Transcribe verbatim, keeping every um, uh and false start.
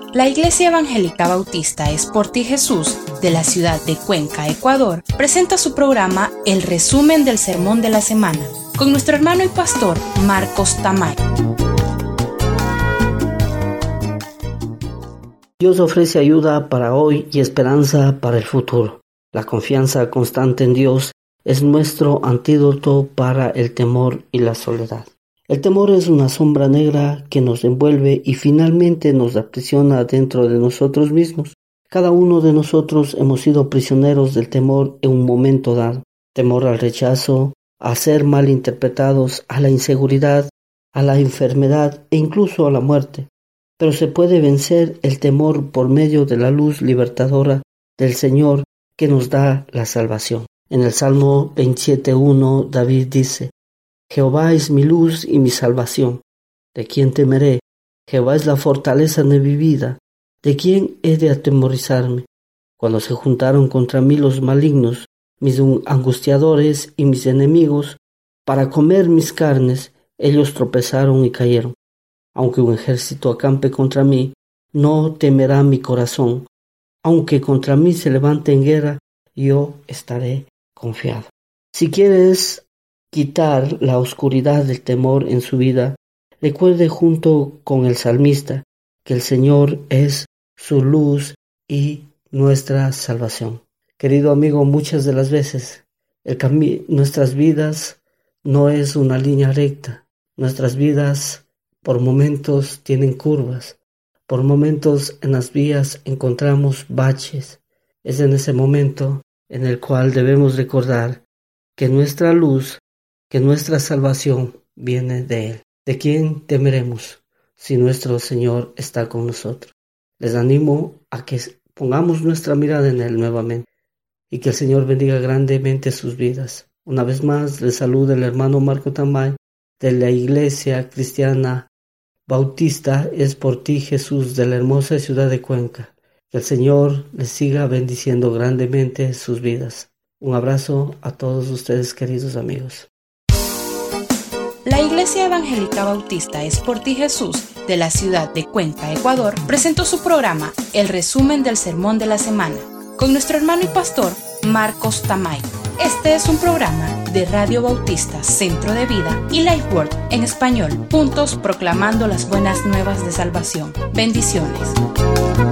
La Iglesia Evangélica Bautista Es por Ti Jesús, de la ciudad de Cuenca, Ecuador, presenta su programa El Resumen del Sermón de la Semana, con nuestro hermano y pastor Marcos Tamay. Dios ofrece ayuda para hoy y esperanza para el futuro. La confianza constante en Dios es nuestro antídoto para el temor y la soledad. El temor es una sombra negra que nos envuelve y finalmente nos aprisiona dentro de nosotros mismos. Cada uno de nosotros hemos sido prisioneros del temor en un momento dado. Temor al rechazo, a ser mal interpretados, a la inseguridad, a la enfermedad e incluso a la muerte. Pero se puede vencer el temor por medio de la luz libertadora del Señor que nos da la salvación. En el Salmo veintisiete uno, David dice: Jehová es mi luz y mi salvación. ¿De quién temeré? Jehová es la fortaleza de mi vida. ¿De quién he de atemorizarme? Cuando se juntaron contra mí los malignos, mis angustiadores y mis enemigos, para comer mis carnes, ellos tropezaron y cayeron. Aunque un ejército acampe contra mí, no temerá mi corazón. Aunque contra mí se levante en guerra, yo estaré confiado. Si quieres quitar la oscuridad del temor en su vida, recuerde junto con el salmista que el Señor es su luz y nuestra salvación. Querido amigo, muchas de las veces el cami- nuestras vidas no es una línea recta. Nuestras vidas por momentos tienen curvas. Por momentos en las vías encontramos baches. Es en ese momento en el cual debemos recordar que nuestra luz, que nuestra salvación viene de Él. ¿De quién temeremos si nuestro Señor está con nosotros? Les animo a que pongamos nuestra mirada en Él nuevamente y que el Señor bendiga grandemente sus vidas. Una vez más, les saluda el hermano Marco Tamay de la Iglesia Cristiana Bautista Es por Ti Jesús de la hermosa ciudad de Cuenca. Que el Señor les siga bendiciendo grandemente sus vidas. Un abrazo a todos ustedes, queridos amigos. La Iglesia Evangélica Bautista Es por Ti Jesús, de la ciudad de Cuenca, Ecuador, presentó su programa El Resumen del Sermón de la Semana, con nuestro hermano y pastor Marcos Tamay. Este es un programa de Radio Bautista Centro de Vida y Life Word en español, juntos proclamando las buenas nuevas de salvación. Bendiciones.